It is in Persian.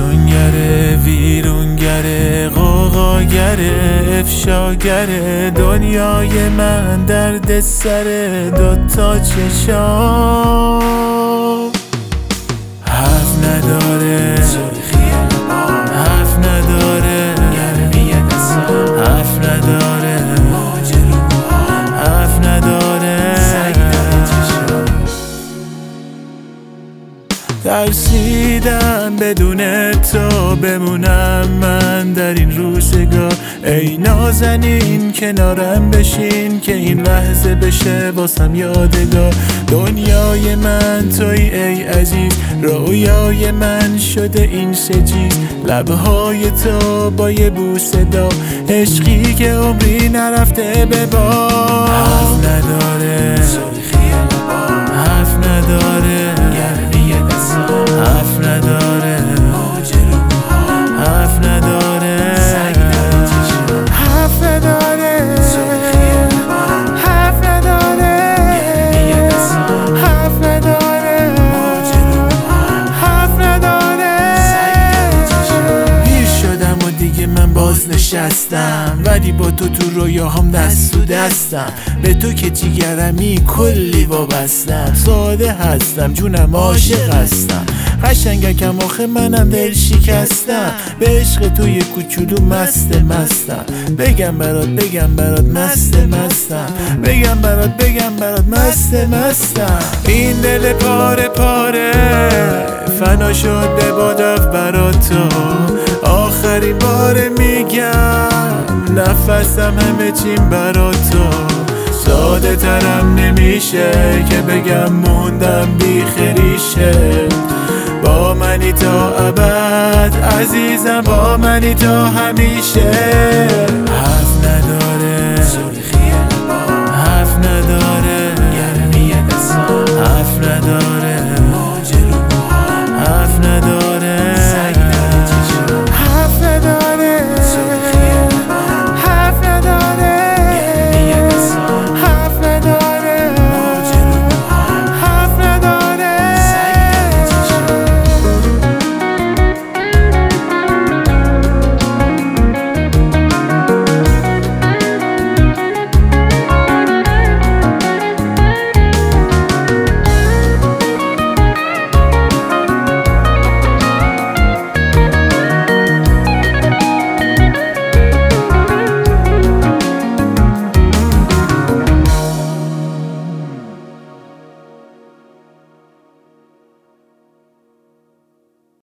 افسونگره، ویرونگره، غوغاگره، افشاگره، دنیای من درد سره، دوتا چشام حرف نداره، حرف نداره، حرف نداره، حرف نداره. ترسیدم بدون تو بمونم من در این روزگار. ای نازنین کنارم بشین که این لحظه بشه واسم یادگار. دنیای من توی ای عزیز، رویای من شده این سجیز. لبهای تو با یه بوسه دا، عشقی که عمری نرفته به بار. حرف نداره، حرف نداره، حرف نداره، حرف نداره، حرف نداره، حرف نداره، حرف نداره، حرف نداره. پیر شدم و دیگه من باز نشستم، ولی با تو تو رویاهام دست تو دستم. به تو که جیگرمی کلی وابستم. ساده هستم جونم عاشق هستم، قشنگکم آخه منم دل شکستم. به عشق تو یه کوچولو مست مستم. بگم برات مست مستم. بگم برات مست مستم. این دل پاره پاره فنا شد به بادف برات تو. آخرین بار میگم نفسم همه چیم برات تو. ساده ترم نمیشه که بگم موندم بی خریشه. با منی تا ابد عزیزم، با منی تا همیشه. حرف نداره،